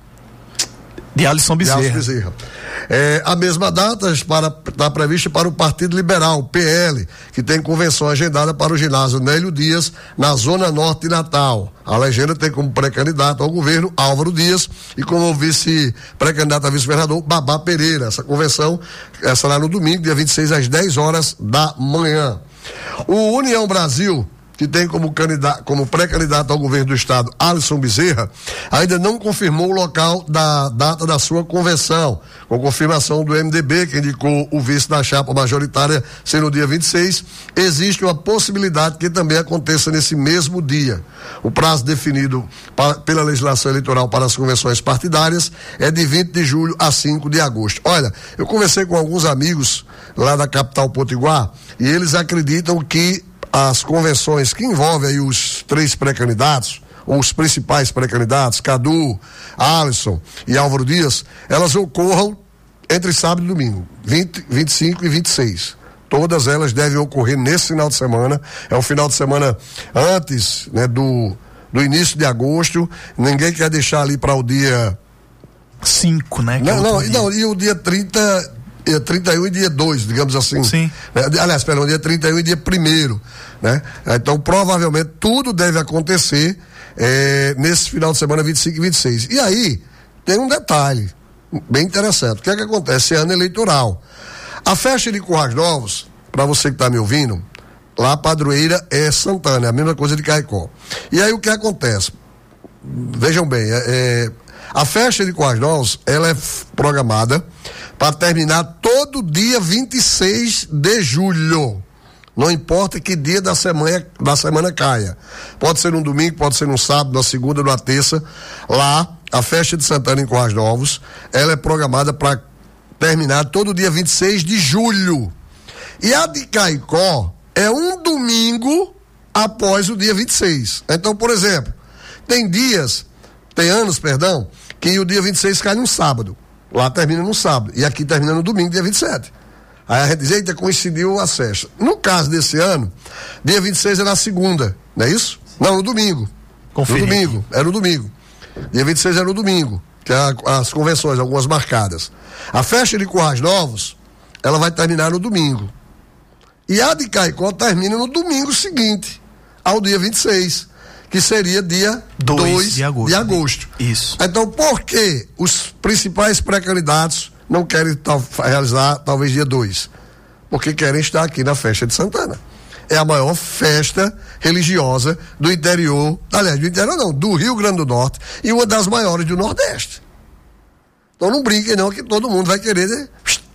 de Alisson Bezerra. A mesma data está prevista para o Partido Liberal, PL, que tem convenção agendada para o ginásio Nélio Dias, na zona norte de Natal. A legenda tem como pré-candidato ao governo Álvaro Dias e como pré-candidato a vice-governador Babá Pereira. Essa convenção será no domingo, dia 26, às 10 horas da manhã. O União Brasil, que tem como pré-candidato ao governo do estado Alisson Bezerra, ainda não confirmou o local da data da sua convenção. Com confirmação do MDB, que indicou o vice da chapa majoritária ser no dia 26, existe uma possibilidade que também aconteça nesse mesmo dia. O prazo definido pela legislação eleitoral para as convenções partidárias é de 20 de julho a 5 de agosto. Olha, eu conversei com alguns amigos lá da capital potiguar e eles acreditam que as convenções que envolvem aí os 3 pré-candidatos, ou os principais pré-candidatos, Cadu, Alisson e Álvaro Dias, elas ocorram entre sábado e domingo, 20, 25 e 26. Todas elas devem ocorrer nesse final de semana. É um final de semana antes, né, do início de agosto. Ninguém quer deixar ali para o dia 5, né? Não, e o dia 30, 31 e dia 2, digamos assim. Sim. Aliás, perdão, dia 31 e dia 1º, né? Então, provavelmente, tudo deve acontecer nesse final de semana 25 e 26. E aí, tem um detalhe bem interessante. O que é que acontece? É ano eleitoral. A festa de Currais Novos, para você que está me ouvindo, lá a padroeira é Santana, é a mesma coisa de Caicó. E aí o que acontece? Vejam bem, a festa de Currais Novos, ela é programada para terminar todo dia 26 de julho. Não importa que dia da semana caia. Pode ser num domingo, pode ser num sábado, na segunda, na terça. Lá, a festa de Santana em Currais Novos, ela é programada para terminar todo dia 26 de julho. E a de Caicó é um domingo após o dia 26. Então, por exemplo, tem anos, que o dia 26 cai num sábado. Lá termina no sábado. E aqui termina no domingo, dia 27. Aí a gente diz, eita, coincidiu a festa. No caso desse ano, dia 26 é na segunda, não é isso? Não, no domingo. Conferindo. No domingo, era no domingo. Dia 26 era no domingo, que é as convenções, algumas marcadas. A festa de Currais Novos, ela vai terminar no domingo. E a de Caicó termina no domingo seguinte, ao dia 26, que seria dia 2 de agosto. Isso. Então, por que os principais pré-candidatos não querem realizar talvez dia 2? Porque querem estar aqui na festa de Santana. É a maior festa religiosa do interior, aliás, do interior não, do Rio Grande do Norte, e uma das maiores do Nordeste. Então não brinquem não, que todo mundo vai querer,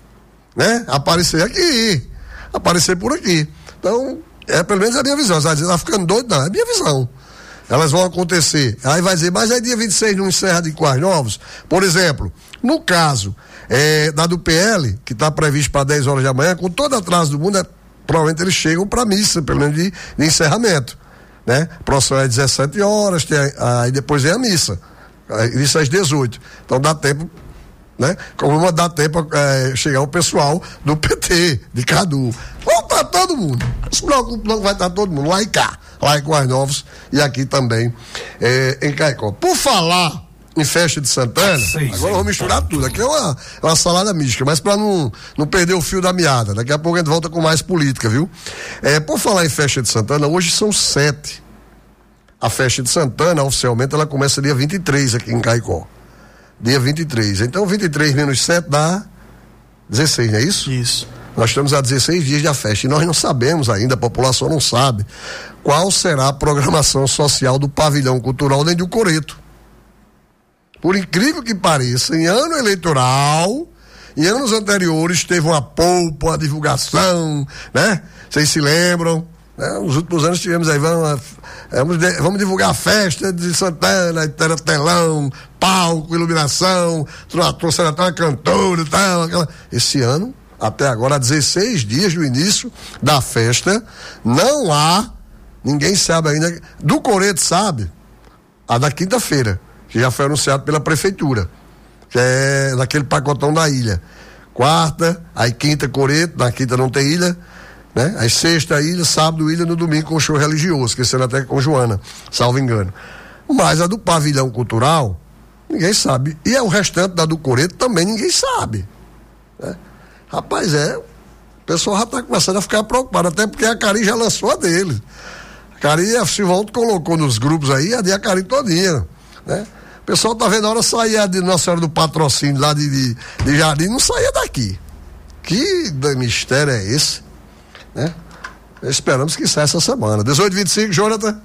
né, aparecer aqui, aparecer por aqui. Então, pelo menos a minha visão. Você vai dizer, tá ficando doido? Não, é a minha visão. Elas vão acontecer. Aí vai dizer, mas aí dia 26 não encerra de Currais Novos? Por exemplo, no caso da do PL, que está previsto para 10 horas da manhã, com todo atraso do mundo, provavelmente eles chegam para missa, pelo menos de encerramento, né? A procissão é às 17 horas, aí depois vem a missa. Isso às 18. Então dá tempo, né? Como dá tempo chegar o pessoal do PT, de Cadu. Vão estar todo mundo. Não se preocupe, não, vai estar todo mundo lá e cá. Lá em Currais Novos e aqui também em Caicó. Por falar em festa de Santana, agora eu vou misturar tudo. Aqui é uma salada mística, mas para não perder o fio da meada. Daqui a pouco a gente volta com mais política, viu? Por falar em festa de Santana, hoje são 7. A festa de Santana, oficialmente, ela começa dia 23 aqui em Caicó. Dia 23. Então, 23 menos 7 dá 16, não é isso? Isso. Nós estamos a 16 dias da festa e nós não sabemos ainda, a população não sabe qual será a programação social do pavilhão cultural nem do Coreto. Por incrível que pareça, em ano eleitoral, em anos anteriores teve uma polpa, uma divulgação, né? Vocês se lembram? Né? Nos últimos anos tivemos aí, vamos divulgar a festa de Santana, telão, palco, iluminação, trouxeram até uma cantora e tal. Esse ano, até agora, há 16 dias do início da festa, não há, ninguém sabe ainda, do Coreto sabe, a da quinta-feira, que já foi anunciado pela prefeitura, que é daquele pacotão da ilha. Quarta, aí quinta Coreto, na quinta não tem ilha, né? Aí sexta ilha, sábado ilha, no domingo com show religioso, que sendo até com Joana, salvo engano. Mas a do pavilhão cultural, ninguém sabe. E o restante da do Coreto também ninguém sabe, né? Rapaz, o pessoal já está começando a ficar preocupado, até porque a Cari já lançou a dele. A Cari, a Silvaldo colocou nos grupos aí, a Cari todinha, né? O pessoal tá vendo a hora sair de Nossa Senhora do Patrocínio lá de Jardim, não saía daqui. Que mistério é esse, né? Esperamos que saia essa semana. 18h25, Jonathan.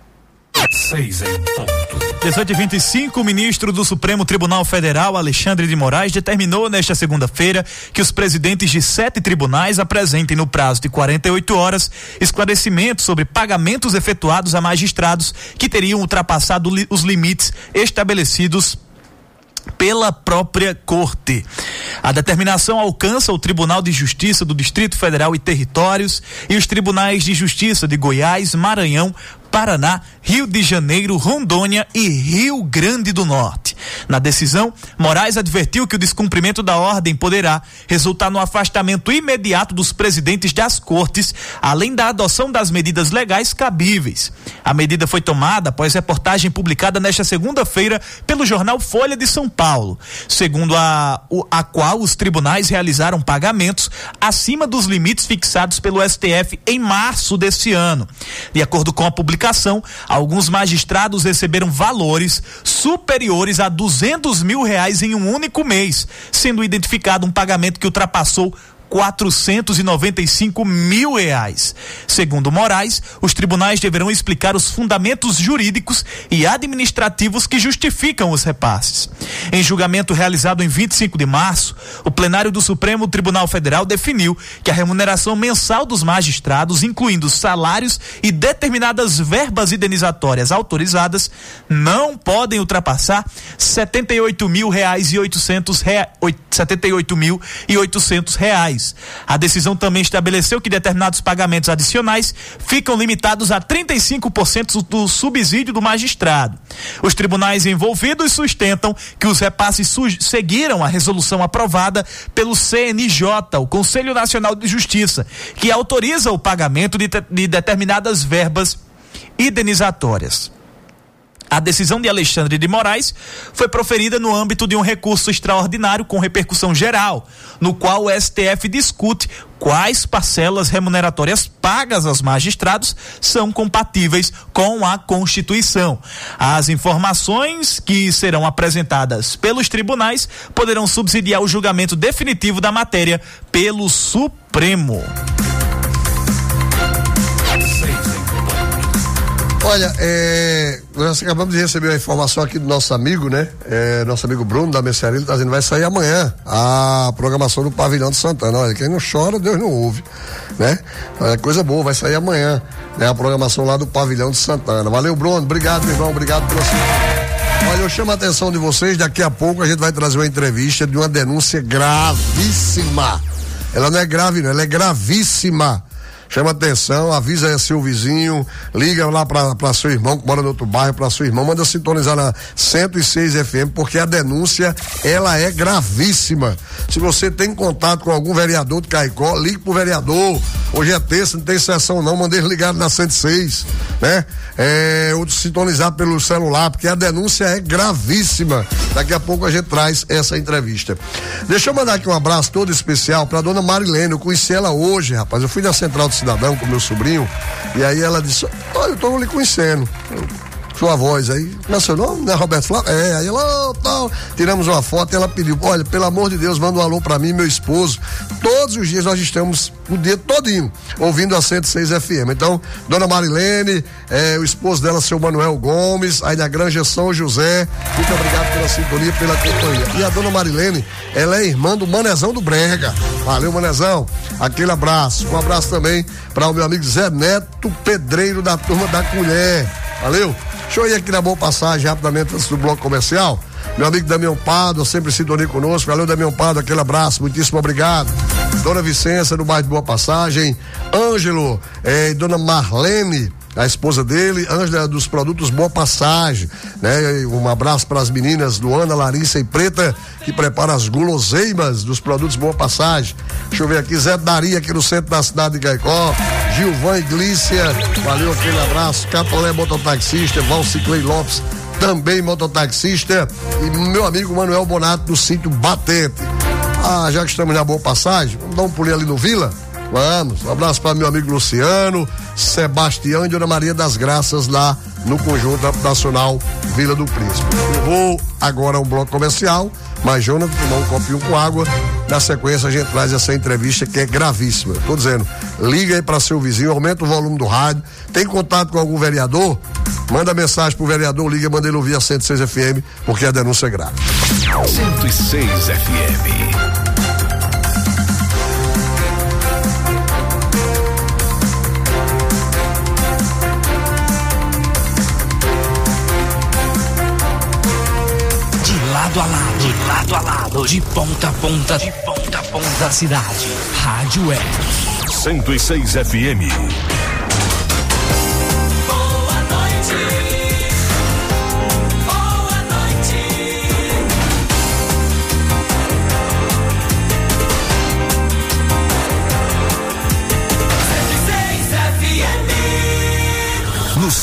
6 em ponto. 18h25, o ministro do Supremo Tribunal Federal, Alexandre de Moraes, determinou nesta segunda-feira que os presidentes de 7 tribunais apresentem no prazo de 48 horas esclarecimentos sobre pagamentos efetuados a magistrados que teriam ultrapassado os limites estabelecidos pela própria Corte. A determinação alcança o Tribunal de Justiça do Distrito Federal e Territórios e os tribunais de justiça de Goiás, Maranhão, Paraná, Rio de Janeiro, Rondônia e Rio Grande do Norte. Na decisão, Moraes advertiu que o descumprimento da ordem poderá resultar no afastamento imediato dos presidentes das cortes, além da adoção das medidas legais cabíveis. A medida foi tomada após reportagem publicada nesta segunda-feira pelo jornal Folha de São Paulo, segundo a qual os tribunais realizaram pagamentos acima dos limites fixados pelo STF em março deste ano. De acordo com a publicação, alguns magistrados receberam valores superiores a R$200 mil em um único mês, sendo identificado um pagamento que ultrapassou R$495 mil. Segundo Moraes, os tribunais deverão explicar os fundamentos jurídicos e administrativos que justificam os repasses. Em julgamento realizado em 25 de março, o plenário do Supremo Tribunal Federal definiu que a remuneração mensal dos magistrados, incluindo salários e determinadas verbas indenizatórias autorizadas, não podem ultrapassar R$78.800. A decisão também estabeleceu que determinados pagamentos adicionais ficam limitados a 35% do subsídio do magistrado. Os tribunais envolvidos sustentam que os repasses seguiram a resolução aprovada pelo CNJ, o Conselho Nacional de Justiça, que autoriza o pagamento de determinadas verbas indenizatórias. A decisão de Alexandre de Moraes foi proferida no âmbito de um recurso extraordinário com repercussão geral, no qual o STF discute quais parcelas remuneratórias pagas aos magistrados são compatíveis com a Constituição. As informações que serão apresentadas pelos tribunais poderão subsidiar o julgamento definitivo da matéria pelo Supremo. Olha, nós acabamos de receber a informação aqui do nosso amigo, né? Nosso amigo Bruno da Mercearia, ele tá dizendo, vai sair amanhã a programação do Pavilhão de Santana. Olha, quem não chora, Deus não ouve, né? É coisa boa, vai sair amanhã, né? A programação lá do Pavilhão de Santana. Valeu, Bruno, obrigado, meu irmão, obrigado pela sua... Olha, eu chamo a atenção de vocês, daqui a pouco a gente vai trazer uma entrevista de uma denúncia gravíssima. Ela não é grave, não, ela é gravíssima. Chama atenção, avisa aí seu vizinho, liga lá pra seu irmão que mora no outro bairro, pra sua irmã, manda sintonizar na 106 FM, porque a denúncia, ela é gravíssima. Se você tem contato com algum vereador de Caicó, ligue pro vereador. Hoje é terça, não tem sessão não, manda ele ligar na 106, né? Ou sintonizar pelo celular, porque a denúncia é gravíssima. Daqui a pouco a gente traz essa entrevista. Deixa eu mandar aqui um abraço todo especial pra dona Marilene, eu conheci ela hoje, rapaz, eu fui na Central do Cidadão com meu sobrinho, e aí ela disse, olha, eu tô lhe conhecendo, sua voz aí, não é seu nome, né, Roberto Flávio? Aí ela, tal, tiramos uma foto e ela pediu, olha, pelo amor de Deus, manda um alô pra mim, meu esposo, todos os dias nós estamos o dia todinho ouvindo a 106 FM, então, dona Marilene, o esposo dela, seu Manuel Gomes, aí da Granja São José, muito obrigado pela sintonia, pela companhia. E a dona Marilene, ela é irmã do Manezão do Brega, valeu, Manezão, aquele abraço, um abraço também para o meu amigo Zé Neto, pedreiro da turma da Colher, valeu. Deixa eu ir aqui na Boa Passagem rapidamente antes do bloco comercial. Meu amigo Damião Pado, sempre sintonia conosco. Valeu, Damião Pado, aquele abraço, muitíssimo obrigado. Dona Vicência, do bairro de Boa Passagem. Ângelo, Dona Marlene, a esposa dele, Ângela dos produtos Boa Passagem, né? Um abraço para as meninas Luana, Larissa e Preta, que prepara as guloseimas dos produtos Boa Passagem. Deixa eu ver aqui, Zé Daria, aqui no centro da cidade de Caicó, Gilvan Iglícia, valeu, aquele abraço, Catolé mototaxista, Valciclei Lopes, também mototaxista, e meu amigo Manuel Bonato do sítio Batente. Já que estamos na Boa Passagem, vamos dar um pulinho ali no Vila? Vamos, um abraço para meu amigo Luciano, Sebastião e Dona Maria das Graças lá no Conjunto Habitacional Vila do Príncipe. Eu vou agora a um bloco comercial, mas Jonathan tomar um copinho com água, na sequência a gente traz essa entrevista que é gravíssima. Tô dizendo, liga aí para seu vizinho, aumenta o volume do rádio, tem contato com algum vereador? Manda mensagem pro vereador, liga, manda ele ouvir a 106 FM, porque a denúncia é grave. 106 FM. Lado a lado, de lado a lado, de ponta a ponta, de ponta a ponta da cidade. Rádio Web 106 FM. Boa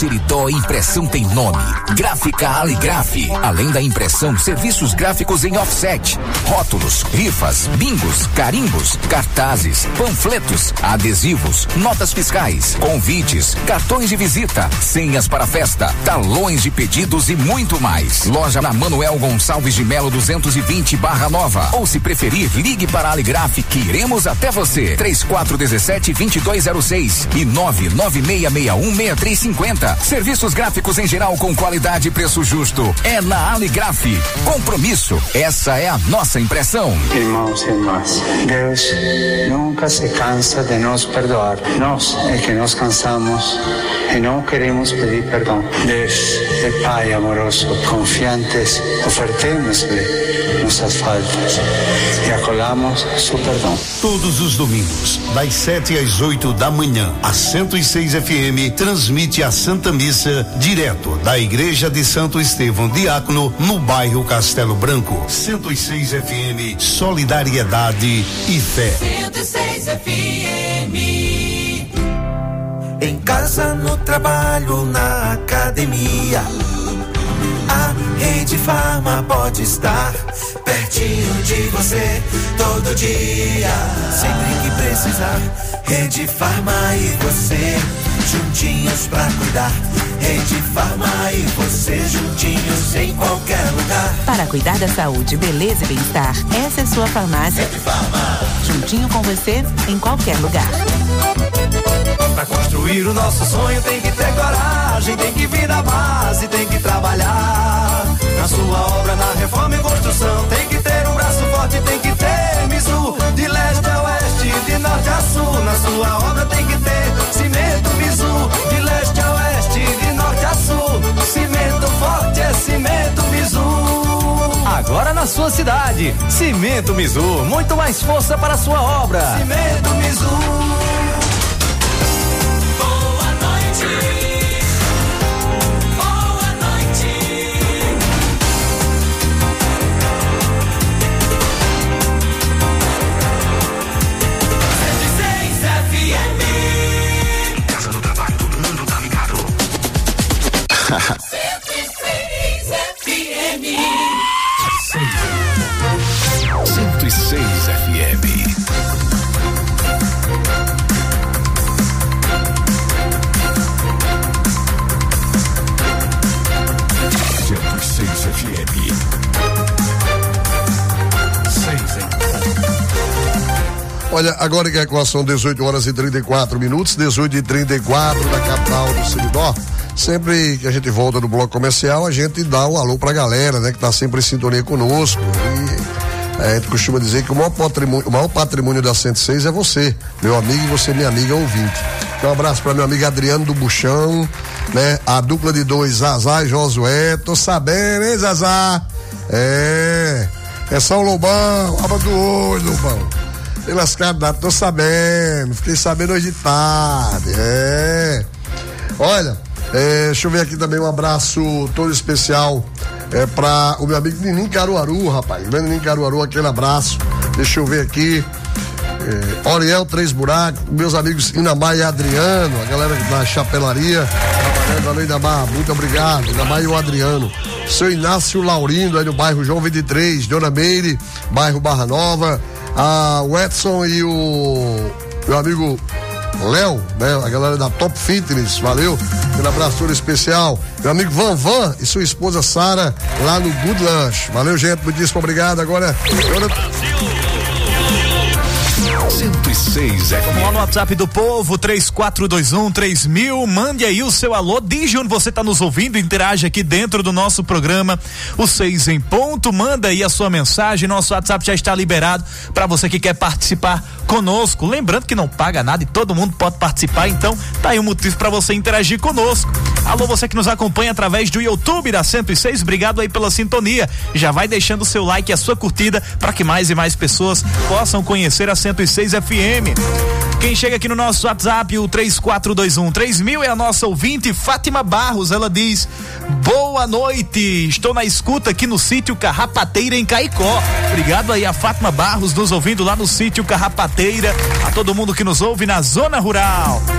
Seridó Impressão tem nome. Gráfica Aligraf. Além da impressão, serviços gráficos em offset, rótulos, rifas, bingos, carimbos, cartazes, panfletos, adesivos, notas fiscais, convites, cartões de visita, senhas para festa, talões de pedidos e muito mais. Loja na Manuel Gonçalves de Melo 220 Barra Nova. Ou se preferir, ligue para a Aligraf que iremos até você. 3417-2206 e 99661-6350. Serviços gráficos em geral com qualidade e preço justo. É na Aligraf. Compromisso. Essa é a nossa impressão. Irmãos e irmãs, Deus nunca se cansa de nos perdoar. Nós é que nos cansamos e não queremos pedir perdão. Deus é Pai amoroso, confiantes, ofertemos-lhe nossas faltas e acolhamos seu perdão. Todos os domingos, das 7 às 8 da manhã, a 106 FM transmite a Santa Missa direto da Igreja de Santo Estevão Diácono, no bairro Castelo Branco. 106 FM, solidariedade e fé. 106 FM. Em casa, no trabalho, na academia, a Rede Farma pode estar pertinho de você todo dia. Sempre que precisar, Rede Farma e você juntinhos pra cuidar. Rede Farma e você juntinhos em qualquer lugar. Para cuidar da saúde, beleza e bem-estar, essa é sua farmácia. Rede Farma. Juntinho com você em qualquer lugar. Pra construir o nosso sonho tem que ter coragem, tem que vir da base, tem que trabalhar. Na sua obra, na reforma e construção, tem que ter um braço forte, tem que ter Mizu. De leste a oeste, de norte a sul, na sua obra tem que ter cimento Mizu. De leste a oeste, de norte a sul, cimento forte é cimento Mizu. Agora na sua cidade, Cimento Mizu, muito mais força para a sua obra. Cimento Mizu. Olha, agora que são 18 horas e 34 minutos, 18h34 da capital do Seridó. Sempre que a gente volta do bloco comercial, a gente dá um alô pra galera, né? Que tá sempre em sintonia conosco. E a gente costuma dizer que o maior patrimônio da 106 é você, meu amigo, e você, minha amiga ouvinte. Então, um abraço pra meu amigo Adriano do Buchão, né? A dupla de dois, Zazá e Josué. Tô sabendo, hein, Zazá? É só o Lobão, aba do olho, Lobão. Pelas caras, tô sabendo, fiquei sabendo hoje de tarde. Olha, deixa eu ver aqui também um abraço todo especial pra o meu amigo Ninim Caruaru, rapaz. Ninim Caruaru, aquele abraço. Deixa eu ver aqui. Oriel Três Buracos, meus amigos Inamar e Adriano, a galera da chapelaria, trabalhando além da barra, muito obrigado, Inamar e o Adriano. Seu Inácio Laurindo, aí no bairro João 23, Dona Meire, bairro Barra Nova, o Edson e o meu amigo Léo, né? A galera da Top Fitness, valeu, um abraço todo especial, meu amigo Van e sua esposa Sara, lá no Good Lunch, valeu gente, muitíssimo obrigado, agora 106 FM. Vamos lá no WhatsApp do povo, 3421-3000. Mande aí o seu alô. Diz onde você está nos ouvindo. Interage aqui dentro do nosso programa. O 6 em ponto. Manda aí a sua mensagem. Nosso WhatsApp já está liberado para você que quer participar conosco. Lembrando que não paga nada e todo mundo pode participar. Então, tá aí um motivo para você interagir conosco. Alô, você que nos acompanha através do YouTube da 106. Obrigado aí pela sintonia. Já vai deixando o seu like e a sua curtida para que mais e mais pessoas possam conhecer a 106 FM. Quem chega aqui no nosso WhatsApp, o 3421-3000, é a nossa ouvinte Fátima Barros. Ela diz: boa noite, estou na escuta aqui no sítio Carrapateira em Caicó. Obrigado aí a Fátima Barros nos ouvindo lá no sítio Carrapateira, a todo mundo que nos ouve na zona rural.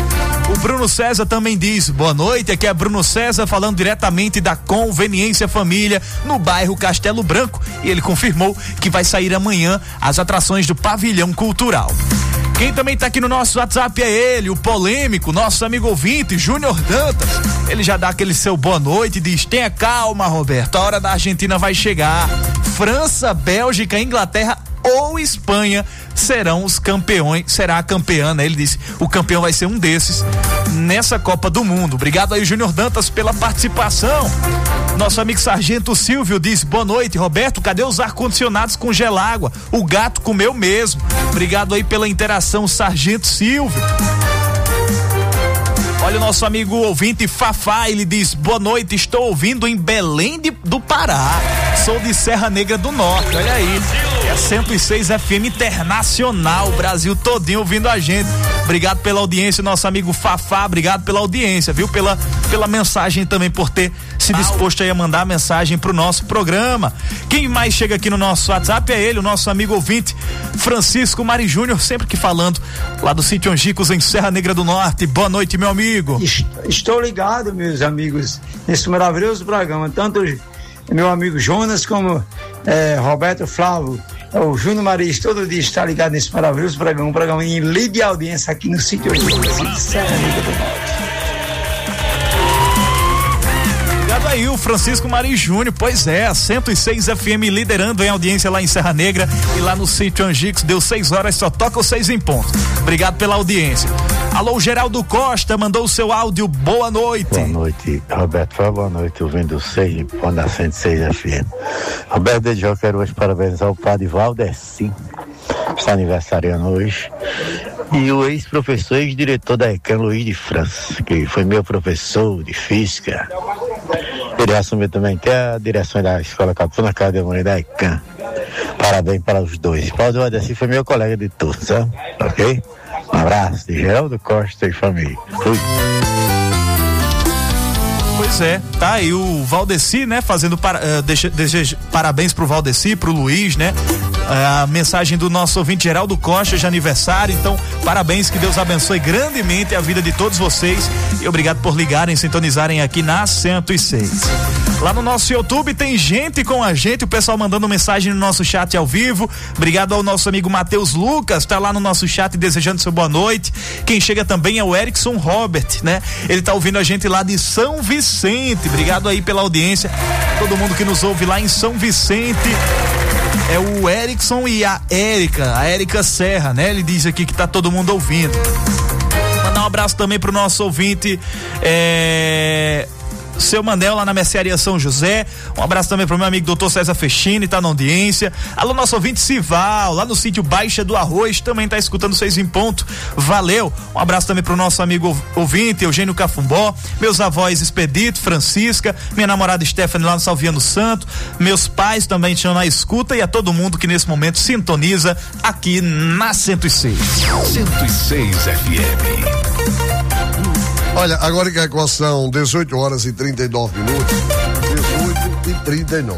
O Bruno César também diz: boa noite, aqui é Bruno César falando diretamente da Conveniência Família no bairro Castelo Branco, e ele confirmou que vai sair amanhã as atrações do Pavilhão Cultural. Quem também tá aqui no nosso WhatsApp é ele, o polêmico, nosso amigo ouvinte, Júnior Dantas. Ele já dá aquele seu boa noite e diz: tenha calma, Roberto, a hora da Argentina vai chegar. França, Bélgica, Inglaterra ou Espanha serão os campeões, será a campeã, né? Ele disse, o campeão vai ser um desses nessa Copa do Mundo. Obrigado aí, Júnior Dantas, pela participação. Nosso amigo Sargento Silvio diz: boa noite, Roberto, cadê os ar-condicionados com gelágua? O gato comeu mesmo. Obrigado aí pela interação, Sargento Silvio. Olha o nosso amigo ouvinte Fafá, ele diz: boa noite, estou ouvindo em Belém do Pará, sou de Serra Negra do Norte, olha aí, é a 106 FM Internacional, o Brasil todinho ouvindo a gente. Obrigado pela audiência, nosso amigo Fafá, obrigado pela audiência, viu? Pela mensagem também, por ter se disposto aí a mandar a mensagem pro nosso programa. Quem mais chega aqui no nosso WhatsApp é ele, o nosso amigo ouvinte Francisco Mari Júnior, sempre que falando lá do sítio Angicos, em Serra Negra do Norte. Boa noite, meu amigo. Estou ligado, meus amigos, nesse maravilhoso programa, tanto meu amigo Jonas como Roberto Flávio, o Júnior Maris, todo dia está ligado nesse maravilhoso programa, um programa em livre audiência aqui no sítio Serra Negra do Norte. Aí o Francisco Mari Júnior, pois é, a 106 FM liderando em audiência lá em Serra Negra e lá no sítio Angicos, deu 6 horas, só toca os 6 em ponto. Obrigado pela audiência. Alô, Geraldo Costa, mandou o seu áudio, boa noite. Boa noite, Roberto, boa noite, ouvindo 6 em ponto da 106 FM. Roberto, desde já quero hoje parabenizar o padre Valdeci, que está aniversariando hoje, e o ex-professor, ex-diretor da ECAN, Luiz de França, que foi meu professor de física. Ele assumiu também até a direção da Escola Capuna Academia da ECAN. Parabéns para os dois. Paulo Valdeci foi meu colega de turno, sabe? Ok? Um abraço de Geraldo Costa e família. Fui. Pois é, tá aí o Valdeci, né, fazendo parabéns pro Valdeci, pro Luiz, né, a mensagem do nosso ouvinte Geraldo Costa de aniversário, então parabéns, que Deus abençoe grandemente a vida de todos vocês e obrigado por ligarem, sintonizarem aqui na 106. Lá no nosso YouTube tem gente com a gente, o pessoal mandando mensagem no nosso chat ao vivo. Obrigado ao nosso amigo Matheus Lucas, tá lá no nosso chat desejando seu boa noite. Quem chega também é o Erickson Robert, né? Ele tá ouvindo a gente lá de São Vicente. Obrigado aí pela audiência. Todo mundo que nos ouve lá em São Vicente. É o Erickson e a Érica Serra, né? Ele diz aqui que tá todo mundo ouvindo. Mandar um abraço também pro nosso ouvinte, seu Manel lá na Mercearia São José. Um abraço também pro meu amigo Dr. César Fechini, tá na audiência. Alô, nosso ouvinte Sival, lá no sítio Baixa do Arroz, também tá escutando 6 em ponto. Valeu. Um abraço também pro nosso amigo ouvinte Eugênio Cafumbó, meus avós Expedito, Francisca, minha namorada Stephanie lá no Salviano Santo, meus pais também estão na escuta e a todo mundo que nesse momento sintoniza aqui na 106. 106 FM. Olha, agora que são 18 horas e 39 minutos, 18 e 39.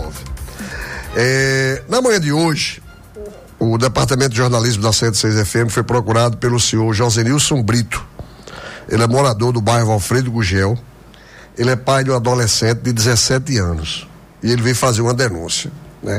Na manhã de hoje, o Departamento de Jornalismo da 106 FM foi procurado pelo senhor Josenilson Brito. Ele é morador do bairro Alfredo Gugel. Ele é pai de um adolescente de 17 anos. E ele veio fazer uma denúncia, né?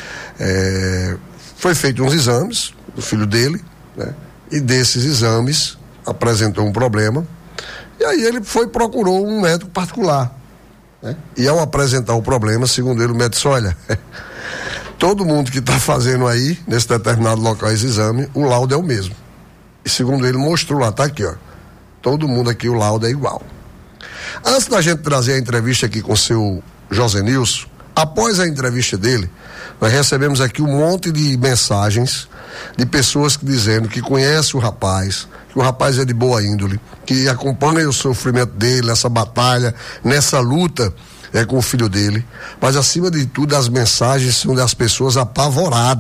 Foi feito uns exames do filho dele, né? E desses exames apresentou um problema. E aí ele procurou um médico particular, né? E ao apresentar o problema, segundo ele, o médico disse: olha, todo mundo que está fazendo aí, nesse determinado local, esse exame, o laudo é o mesmo. E segundo ele, mostrou lá, tá aqui, ó. Todo mundo aqui, o laudo é igual. Antes da gente trazer a entrevista aqui com o seu Josenilson, após a entrevista dele, nós recebemos aqui um monte de mensagens de pessoas dizendo que conhecem o rapaz, que o rapaz é de boa índole, que acompanha o sofrimento dele, nessa batalha, nessa luta com o filho dele, mas acima de tudo as mensagens são das pessoas apavoradas.